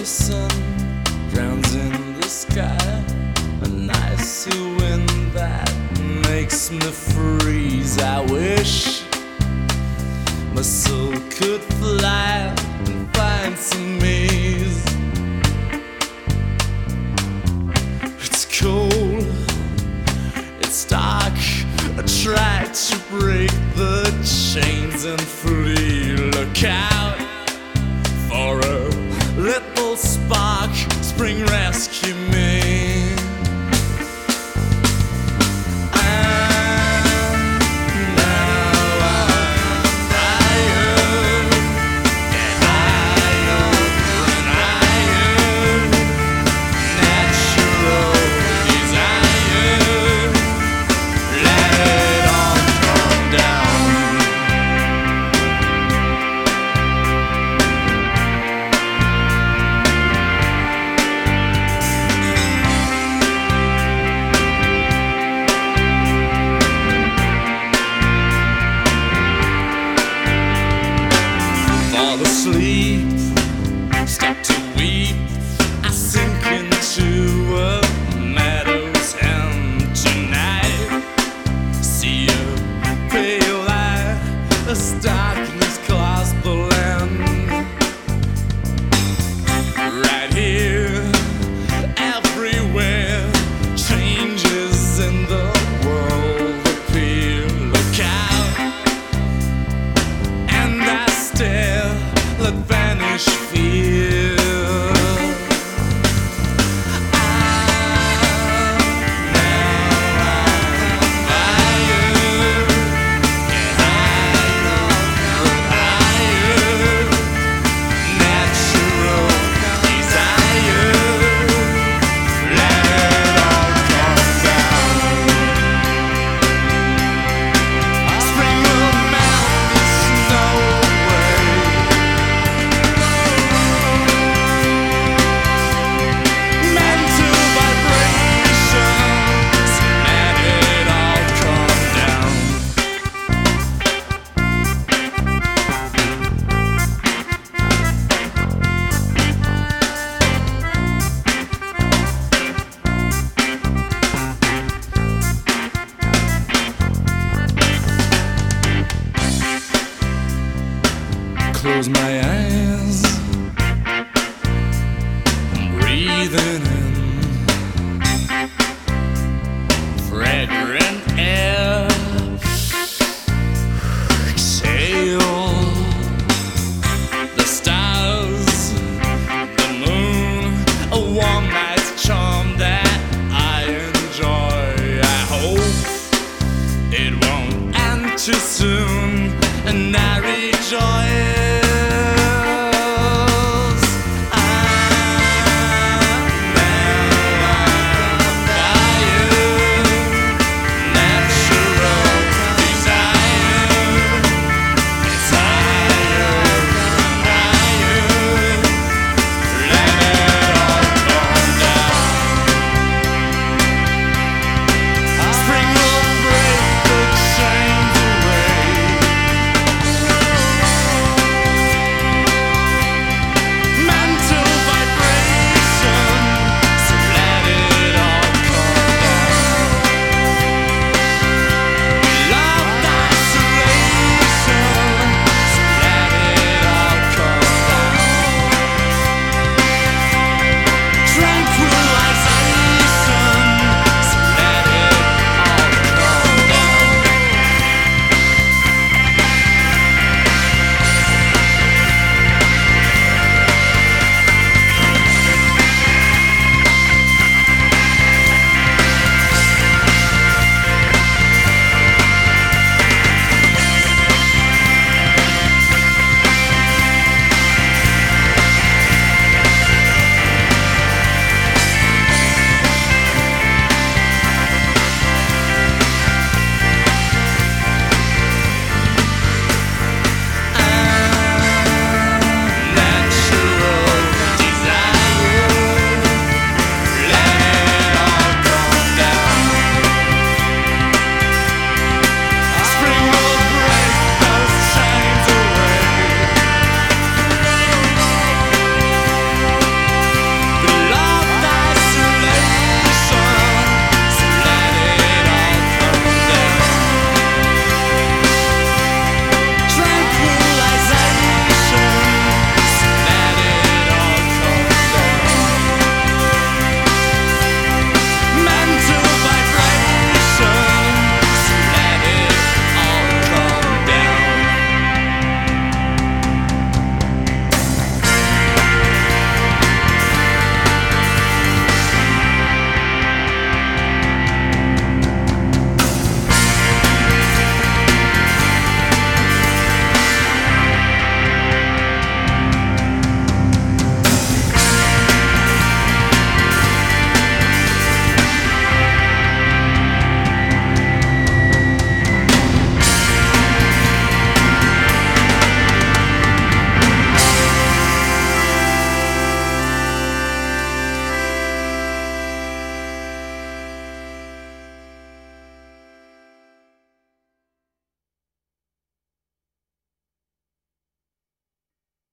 the sun drowns in the sky, an icy wind that makes me freeze. I wish my soul could fly and find some ease. It's cold, it's dark, I try to break the chains and flee. Look out for a little spark, spring rescue me. Sleep, stop to weep. I sink into a meadow's empty night. See a pale light as darkness clasps the land. Right here, everywhere, changes in the world appear. Look out, and I stare. Let vanish fear. Close my eyes, I'm breathing in fragrant air.